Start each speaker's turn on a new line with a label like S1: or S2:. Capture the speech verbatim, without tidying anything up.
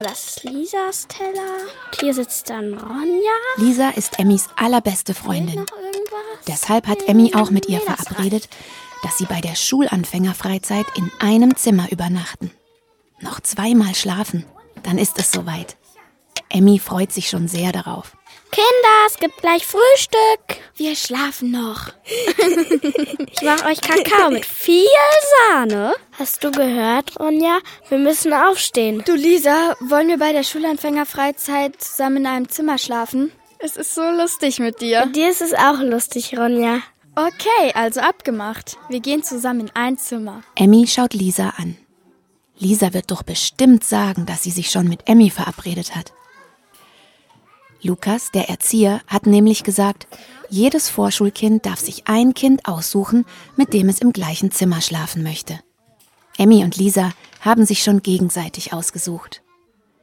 S1: Das ist Lisas Teller. Hier sitzt dann Ronja.
S2: Lisa ist Emmys allerbeste Freundin. Deshalb hat Emmy auch mit ihr verabredet, dass sie bei der Schulanfängerfreizeit in einem Zimmer übernachten. Noch zweimal schlafen, dann ist es soweit. Emmy freut sich schon sehr darauf.
S1: Kinder, es gibt gleich Frühstück.
S3: Wir schlafen noch.
S1: Ich mache euch Kakao mit viel Sahne. Hast du gehört, Ronja? Wir müssen aufstehen.
S3: Du, Lisa, wollen wir bei der Schulanfängerfreizeit zusammen in einem Zimmer schlafen? Es ist so lustig mit dir.
S1: Mit dir ist es auch lustig, Ronja.
S3: Okay, also abgemacht. Wir gehen zusammen in ein Zimmer.
S2: Emmy schaut Lisa an. Lisa wird doch bestimmt sagen, dass sie sich schon mit Emmy verabredet hat. Lukas, der Erzieher, hat nämlich gesagt, jedes Vorschulkind darf sich ein Kind aussuchen, mit dem es im gleichen Zimmer schlafen möchte. Emmy und Lisa haben sich schon gegenseitig ausgesucht.